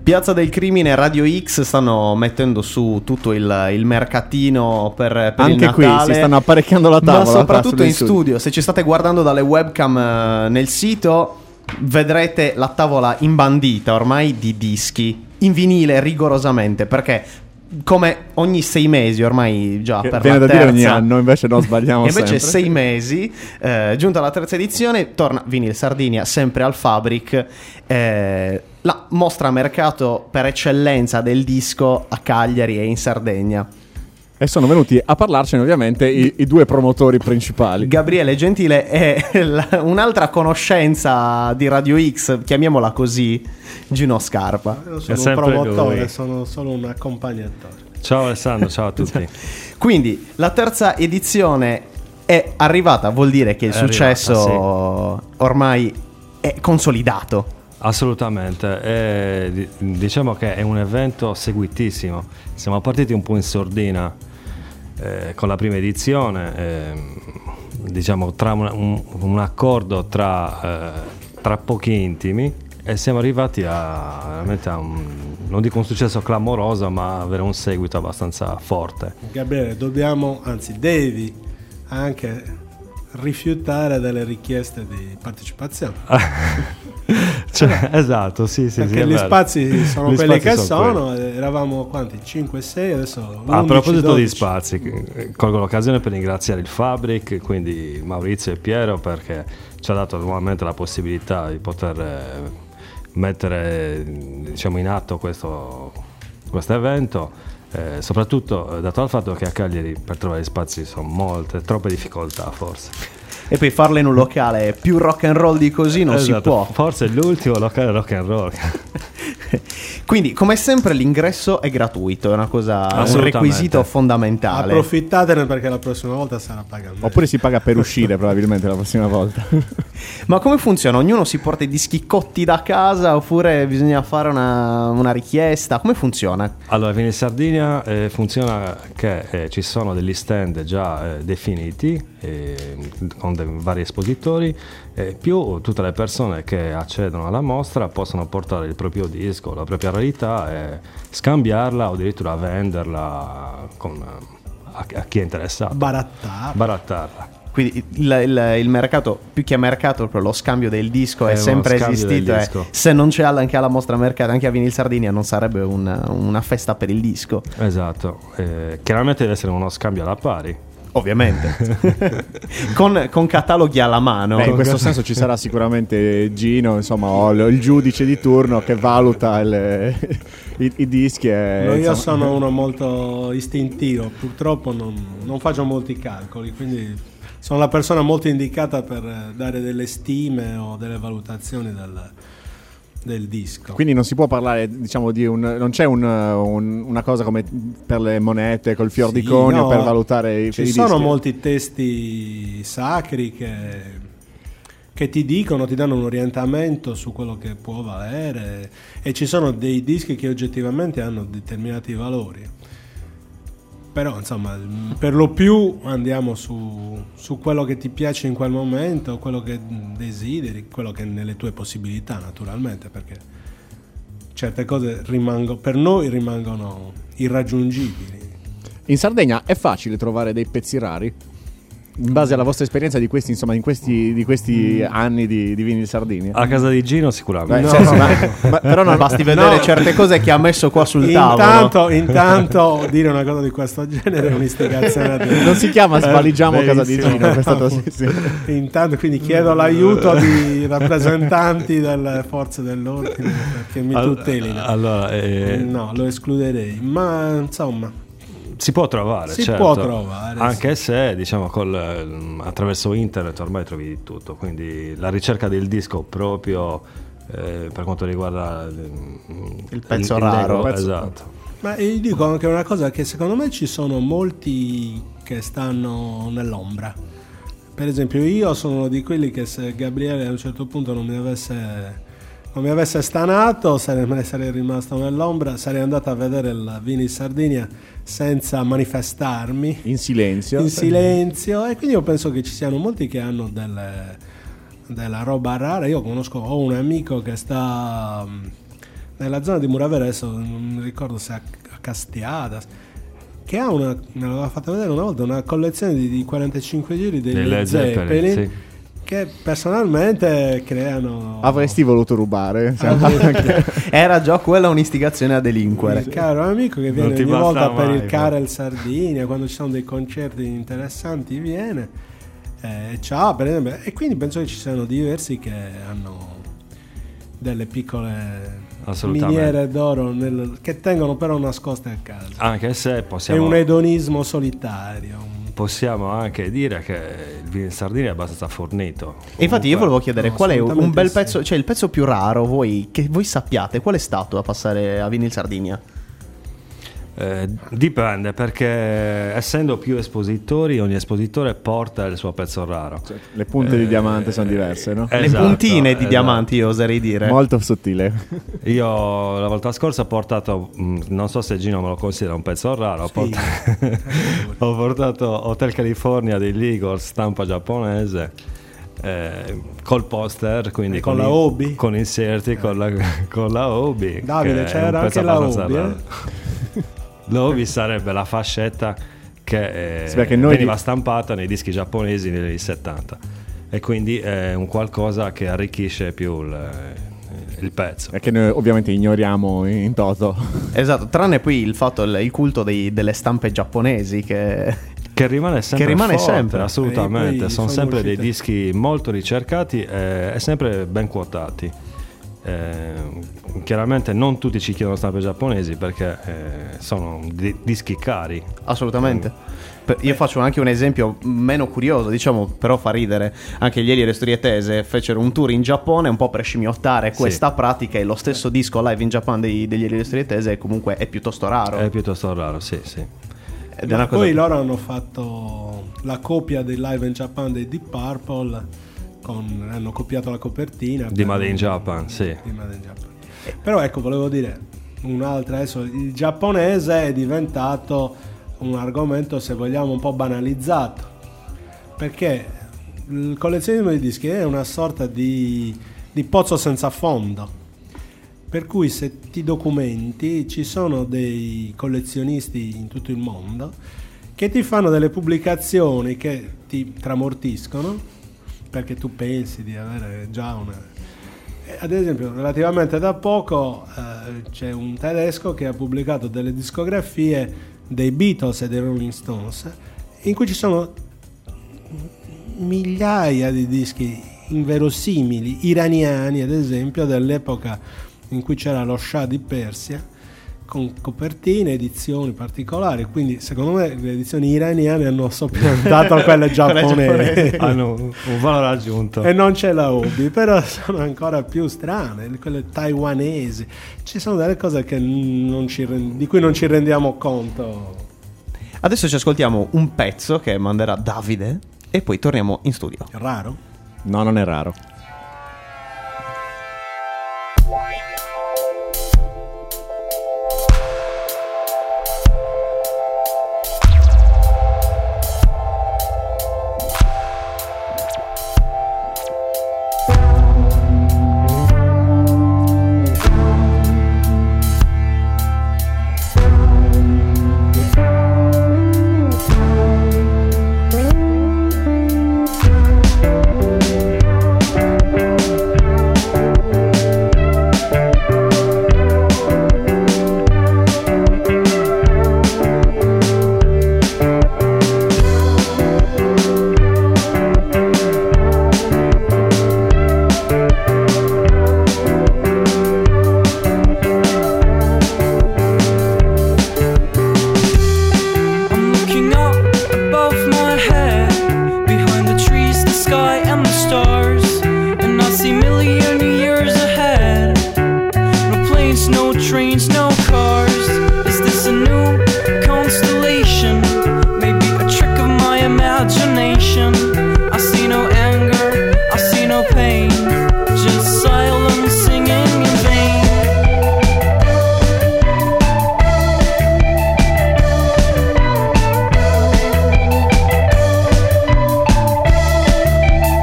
Piazza del Crimine e Radio X stanno mettendo su tutto il mercatino per anche il Natale. Qui si stanno apparecchiando la tavola, ma soprattutto in studio. Se ci state guardando dalle webcam nel sito, vedrete la tavola imbandita ormai di dischi in vinile rigorosamente, perché come ogni 6 mesi ormai, già per viene la da terza, dire ogni anno, invece non sbagliamo invece sempre. 6 mesi, giunta la terza edizione, torna Vinyl Sardinia sempre al Fabric, la mostra mercato per eccellenza del disco a Cagliari e in Sardegna. E sono venuti a parlarcene ovviamente i due promotori principali. Gabriele Gentile e un'altra conoscenza di Radio X, chiamiamola così, Gino Scarpa. Io sono un promotore, sono solo un accompagnatore. Ciao Alessandro, ciao a tutti. Quindi la terza edizione è arrivata, vuol dire che il successo ormai è consolidato. Assolutamente, diciamo che è un evento seguitissimo. Siamo partiti un po' in sordina con la prima edizione, diciamo tra un accordo tra pochi intimi, e siamo arrivati veramente a non dico un successo clamoroso, ma avere un seguito abbastanza forte. Gabriele, devi anche rifiutare delle richieste di partecipazione. Esatto, sì, perché gli spazi sono quelli che sono. Eravamo quanti? 5-6, adesso 11, a proposito 12. di spazi, colgo l'occasione per ringraziare il Fabric, quindi Maurizio e Piero, perché ci ha dato nuovamente la possibilità di poter mettere, diciamo, in atto questo evento, soprattutto dato dal fatto che a Cagliari per trovare spazi sono troppe difficoltà forse. E poi farlo in un locale più rock and roll di così non si può. Forse è l'ultimo locale rock and roll. Quindi, come sempre, l'ingresso è gratuito, è una cosa, un requisito fondamentale. Approfittatene, perché la prossima volta sarà pagato. Oppure si paga per uscire probabilmente la prossima volta. Ma come funziona? Ognuno si porta i dischi cotti da casa oppure bisogna fare una richiesta? Come funziona? Allora, Vinyl Sardinia funziona che ci sono degli stand già definiti con dei vari espositori, più tutte le persone che accedono alla mostra possono portare il proprio disco, la propria rarità, e scambiarla o addirittura venderla a chi è interessato. Barattarla. Quindi il mercato, più che mercato, proprio lo scambio del disco è sempre esistito. Se non c'è anche alla mostra mercato, anche a Vinyl Sardinia, non sarebbe una festa per il disco. Esatto. Chiaramente deve essere uno scambio alla pari. Ovviamente. con cataloghi alla mano. In questo senso ci sarà sicuramente Gino, insomma, o il giudice di turno che valuta i dischi. Io sono uno molto istintivo, purtroppo non faccio molti calcoli, quindi sono la persona molto indicata per dare delle stime o delle valutazioni del disco. Quindi non si può parlare, diciamo, non c'è una cosa come per le monete col fior di conio per valutare i dischi. Ci sono molti testi sacri che ti danno un orientamento su quello che può valere, e ci sono dei dischi che oggettivamente hanno determinati valori. Però insomma, per lo più andiamo su quello che ti piace in quel momento, quello che desideri, quello che è nelle tue possibilità, naturalmente, perché certe cose per noi rimangono irraggiungibili. In Sardegna è facile trovare dei pezzi rari? In base alla vostra esperienza di questi anni di Vinyl Sardinia? A casa di Gino sicuramente. Però non basti vedere certe cose che ha messo qua sul tavolo. Intanto dire una cosa di questo genere è un'istigazione. Non si chiama Spaligiamo casa di Gino. Intanto, quindi chiedo l'aiuto di rappresentanti delle forze dell'ordine perché mi tutelino. Allora, no, lo escluderei, ma insomma si può trovare, può trovare, anche se, diciamo, attraverso internet ormai trovi di tutto, quindi la ricerca del disco proprio per quanto riguarda il pezzo raro. Esatto. Ma io dico anche una cosa, che secondo me ci sono molti che stanno nell'ombra. Per esempio, io sono di quelli che, se Gabriele a un certo punto non mi avesse stanato, me ne sarei rimasto nell'ombra, sarei andato a vedere il Vinyl Sardinia senza manifestarmi, in silenzio, e quindi io penso che ci siano molti che hanno della roba rara. Io ho un amico che sta nella zona di Muravereso, non mi ricordo se a Castiada, che ha me l'aveva fatta vedere una volta, una collezione di 45 giri dei Led Zeppelin, sì. che personalmente creano... Avresti voluto rubare? Era già quella un'istigazione a delinquere. Il caro amico che viene Non ti ogni basta volta per mai, il Carel Sardinia, quando ci sono dei concerti interessanti viene, ciao per esempio, e quindi penso che ci siano diversi che hanno delle piccole miniere d'oro che tengono però nascoste a casa. Anche se È possiamo... un edonismo solitario. Possiamo anche dire che il vino in Sardegna è abbastanza fornito. E infatti io volevo chiedere no, qual è un assolutamente bel sì. pezzo, cioè il pezzo più raro che voi sappiate, qual è stato a passare a Vinyl Sardinia? Dipende, perché essendo più espositori, ogni espositore porta il suo pezzo raro. Cioè, le punte di diamante sono diverse, no? Le Esatto, puntine di esatto. diamanti, io oserei dire. Molto sottile. Io la volta scorsa ho portato, non so se Gino me lo considera un pezzo raro, ho portato Hotel California degli Eagles, stampa giapponese, col poster, quindi E con la Obi? con inserti, con la Obi. Davide, che è c'era un pezzo anche la abbastanza Obi, raro. L'Obi sarebbe la fascetta che Sì, perché noi veniva stampata nei dischi giapponesi negli anni 70 e quindi è un qualcosa che arricchisce più il pezzo. È che noi ovviamente ignoriamo in toto. Esatto, tranne poi il fatto, il culto delle stampe giapponesi che rimane sempre Che rimane forte, sempre. assolutamente. E poi Sono sono sempre dei uscite. dischi molto ricercati e sempre ben quotati. Chiaramente non tutti ci chiedono stampe giapponesi perché sono dischi cari. assolutamente. Io faccio anche un esempio meno curioso, diciamo, però fa ridere. Anche gli Elio Strietese fecero un tour in Giappone un po' per scimmiottare questa pratica, e lo stesso disco live in Giappone degli Elio Strietese comunque è piuttosto raro. È piuttosto raro, sì, sì. Ed è una cosa Poi loro hanno fatto la copia del Live in Japan dei Deep Purple, hanno copiato la copertina Di Made in Japan, sì. di Made in Japan. Però ecco, volevo dire un'altra, adesso il giapponese è diventato un argomento, se vogliamo, un po' banalizzato, perché il collezionismo di dischi è una sorta di pozzo senza fondo, per cui se ti documenti ci sono dei collezionisti in tutto il mondo che ti fanno delle pubblicazioni che ti tramortiscono, perché tu pensi di avere già una... Ad esempio, relativamente da poco c'è un tedesco che ha pubblicato delle discografie dei Beatles e dei Rolling Stones, in cui ci sono migliaia di dischi inverosimili, iraniani ad esempio, dell'epoca in cui c'era lo Shah di Persia, con copertine, edizioni particolari. Quindi secondo me le edizioni iraniane hanno soppiantato quelle giapponesi. Hanno un valore aggiunto. E non c'è la Obi, però sono ancora più strane, quelle taiwanesi. Ci sono delle cose che di cui non ci rendiamo conto. Adesso ci ascoltiamo un pezzo che manderà Davide e poi torniamo in studio. È raro? No, non è raro.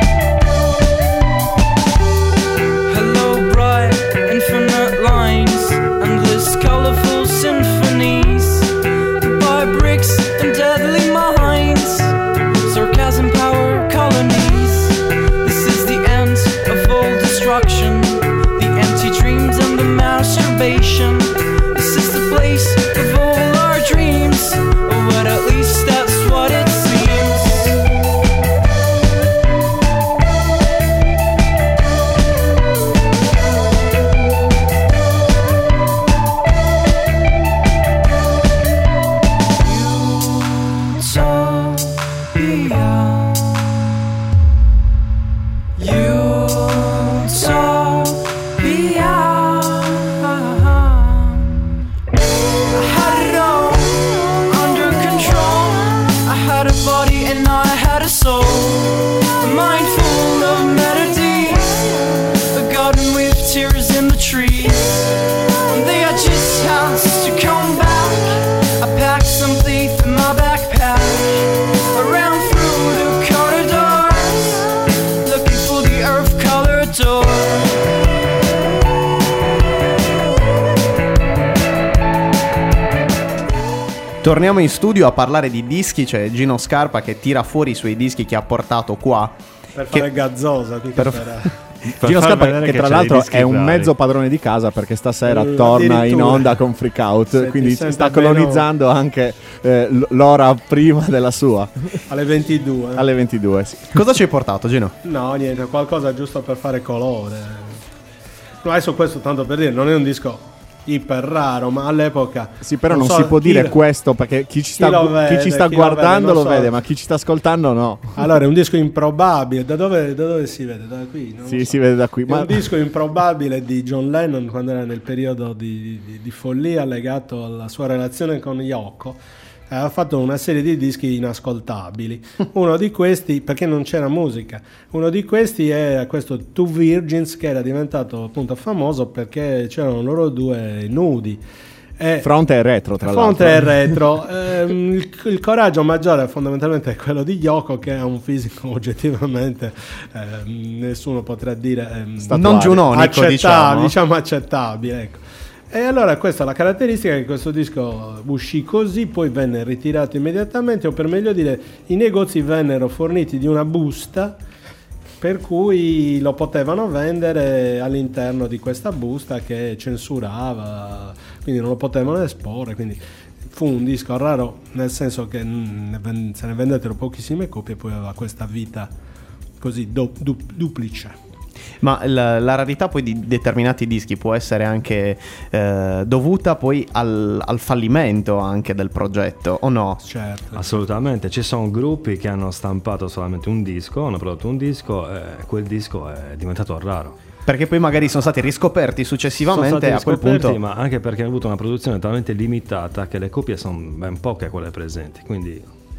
Hello, bright infinite lines. Torniamo in studio a parlare di dischi. C'è Gino Scarpa che tira fuori i suoi dischi che ha portato qua. Per fare gazzosa, Gino Scarpa, che tra l'altro è un vari. mezzo padrone di casa, perché stasera torna in onda con Freak Out, quindi sta colonizzando anche l'ora prima della sua. Alle 22. Alle 22, sì. Cosa ci hai portato, Gino? No, niente, qualcosa giusto per fare colore. No, adesso questo tanto per dire, non è un disco iper raro, ma all'epoca sì, però non so, si può dire chi- questo, perché chi ci sta, vede, chi ci sta chi guardando lo lo vede, vede, ma chi ci sta ascoltando no. Allora è un disco improbabile. Da dove si vede? Da qui? Non lo Sì, so. si vede da qui. È un disco improbabile di John Lennon quando era nel periodo di follia legato alla sua relazione con Yoko. Ha fatto una serie di dischi inascoltabili. Uno di questi, perché non c'era musica, uno di questi è questo Two Virgins, che era diventato appunto famoso perché c'erano loro due nudi. Fronte e retro, tra Fronte l'altro. e retro. Il coraggio maggiore fondamentalmente è quello di Yoko, che ha un fisico oggettivamente nessuno potrà dire Non giunonico, diciamo accettabile, ecco. E allora questa è la caratteristica, che questo disco uscì così, poi venne ritirato immediatamente, o per meglio dire i negozi vennero forniti di una busta per cui lo potevano vendere all'interno di questa busta che censurava, quindi non lo potevano esporre, quindi fu un disco raro, nel senso che se ne vendettero pochissime copie e poi aveva questa vita così duplice. Ma la rarità poi di determinati dischi può essere anche dovuta poi al fallimento anche del progetto, o no? Certo. Assolutamente, ci sono gruppi che hanno stampato solamente un disco, hanno prodotto un disco e quel disco è diventato raro. Perché poi magari sono stati riscoperti successivamente, Sono stati a quel riscoperti, punto. ma anche perché hanno avuto una produzione talmente limitata che le copie sono ben poche quelle presenti, quindi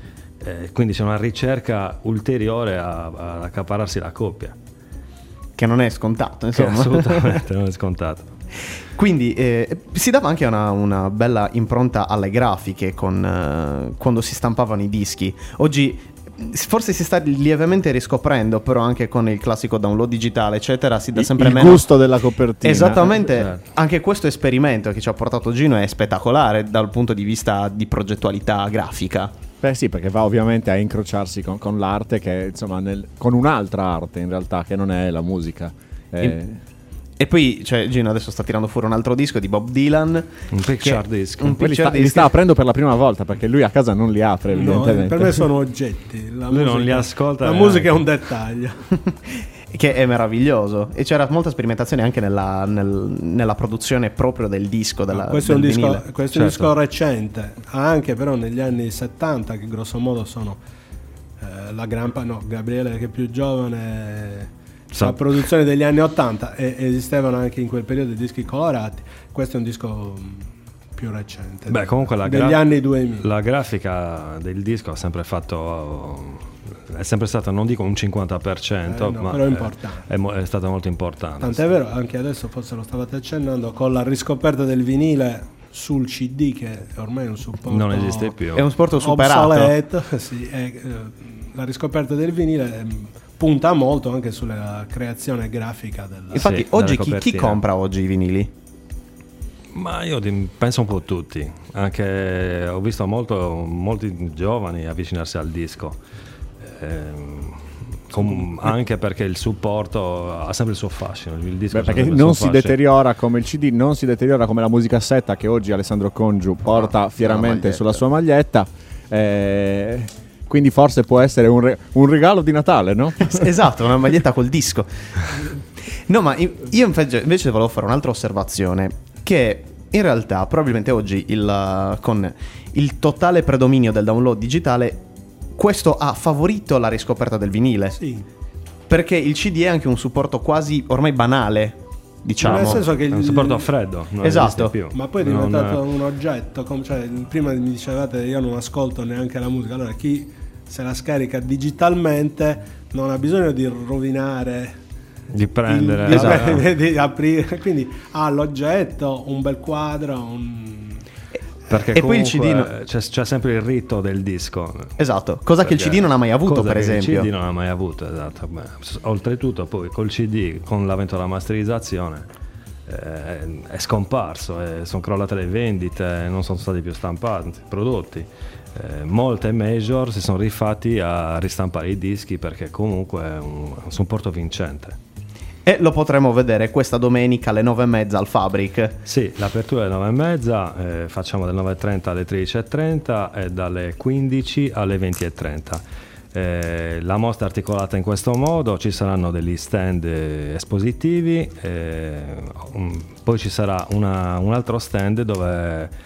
c'è una ricerca ulteriore ad accaparrarsi la copia. Che non è scontato, Che insomma. assolutamente non è scontato. Quindi si dava anche una bella impronta alle grafiche quando si stampavano i dischi. Oggi forse si sta lievemente riscoprendo, però anche con il classico download digitale eccetera si dà sempre il meno gusto della copertina. Esattamente, Certo. Anche questo esperimento che ci ha portato Gino è spettacolare dal punto di vista di progettualità grafica. Beh sì, perché va ovviamente a incrociarsi con l'arte, che insomma con un'altra arte in realtà, che non è la musica. E poi Gino adesso sta tirando fuori un altro disco di Bob Dylan, Un picture disc. un Poi picture li disc. sta aprendo per la prima volta, perché lui a casa non li apre No, evidentemente. per me sono oggetti. Lui non li ascolta La neanche. musica è un dettaglio. Che è meraviglioso, e c'era molta sperimentazione anche nella produzione proprio del disco, Questo è un del disco, vinile. questo è un Certo. disco recente, anche però negli anni 70, che grosso modo sono Gabriele che è più giovane, la produzione degli anni 80, e esistevano anche in quel periodo i dischi colorati. Questo è un disco più recente. Beh, comunque degli anni 2000. la grafica del disco ha sempre è sempre stata, non dico un 50%, no, ma però è importante. è stata molto importante. Tant'è vero, anche adesso forse lo stavate accennando, con la riscoperta del vinile sul CD, che ormai è un supporto Non esiste più. È un sport superato. obsoleto, sì, la riscoperta del vinile punta molto anche sulla creazione grafica del... Infatti Sì, oggi nelle chi copertine. compra oggi i vinili? Ma io penso un po' tutti, anche ho visto molti giovani avvicinarsi al disco, anche perché il supporto ha sempre il suo fascino. Il disco Beh, ha perché sempre il non suo si fascino. deteriora come il CD, non si deteriora come la musicassetta che oggi Alessandro Congiu porta fieramente maglietta. sulla sua maglietta. Quindi forse può essere un regalo di Natale, no? Esatto, una maglietta col disco. No, ma io invece volevo fare un'altra osservazione, che in realtà probabilmente oggi con il totale predominio del download digitale, questo ha favorito la riscoperta del vinile. Sì. Perché il CD è anche un supporto quasi ormai banale, diciamo. Nel senso che È un supporto a freddo, non Esatto. esiste più. ma poi è Non- diventato un oggetto, prima mi dicevate io non ascolto neanche la musica, allora chi se la scarica digitalmente non ha bisogno di rovinare di prendere di, esatto. di aprire, quindi ha l'oggetto, un bel quadro, Perché E poi il comunque CD c'è sempre il rito del disco. Esatto, cosa che il CD non ha mai avuto, Cosa per che esempio. il CD non ha mai avuto, esatto. Beh, oltretutto poi col CD, con l'avvento della masterizzazione, è scomparso, sono crollate le vendite, non sono stati più stampati prodotti. Molte major si sono rifatti a ristampare i dischi perché comunque è un supporto vincente. E lo potremo vedere questa domenica alle 9:30 al Fabric. Sì, l'apertura è alle 9:30, facciamo dalle 9:30 alle 13:30 e dalle 15 alle 20:30. La mostra è articolata in questo modo: ci saranno degli stand espositivi, poi ci sarà un altro stand dove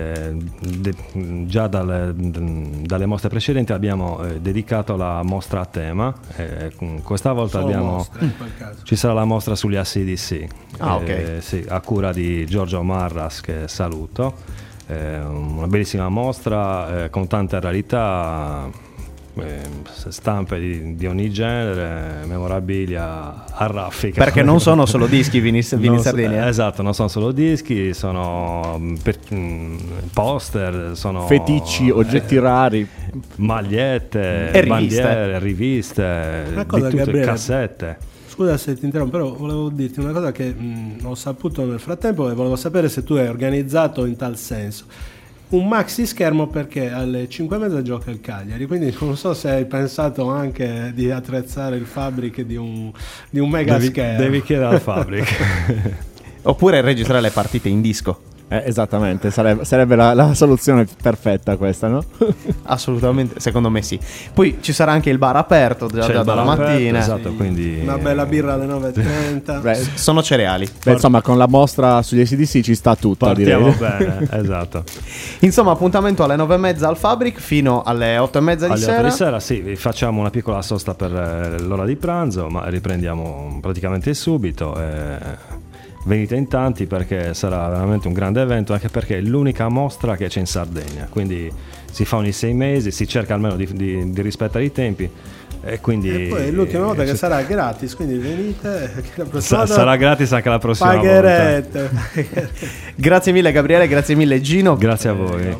già dalle mostre precedenti abbiamo dedicato la mostra a tema. Questa volta ci sarà la mostra sugli AC/DC, sì, a cura di Giorgio Marras, che saluto. Una bellissima mostra con tante rarità, stampe di ogni genere, memorabilia a raffica, perché non sono solo dischi Vini Sardinia. Esatto, non sono solo dischi, sono poster, sono feticci, oggetti rari, magliette, e bandiere, riviste, Una cosa, di tutte, Gabriele, cassette. Scusa se ti interrompo, però volevo dirti una cosa che ho saputo nel frattempo e volevo sapere se tu hai organizzato in tal senso. Un maxi schermo, perché alle 5:30 gioca il Cagliari, quindi non so se hai pensato anche di attrezzare il Fabric di un mega schermo. Devi chiedere al Fabric. Oppure registrare le partite in disco. Esattamente, sarebbe la soluzione perfetta questa, no? Assolutamente, secondo me sì. Poi ci sarà anche il bar aperto già dalla mattina. Esatto, Sì, quindi una bella birra alle 9:30. Beh, Sono cereali. insomma, con la mostra sugli ACDC ci sta tutto, partiamo direi. bene. Esatto. Insomma, appuntamento alle 9:30 al Fabric fino alle 8:30 di Alle 8 sera. di sera, sì, facciamo una piccola sosta per l'ora di pranzo, ma riprendiamo praticamente subito. Venite in tanti perché sarà veramente un grande evento, anche perché è l'unica mostra che c'è in Sardegna, quindi si fa ogni 6 mesi, si cerca almeno di rispettare i tempi, e quindi E poi è l'ultima volta che sarà gratis, quindi venite, che la prossima volta sarà gratis anche la prossima volta. pagherete. Grazie mille Gabriele, grazie mille Gino. Grazie a voi.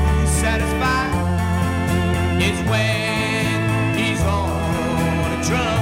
When he's on a drum.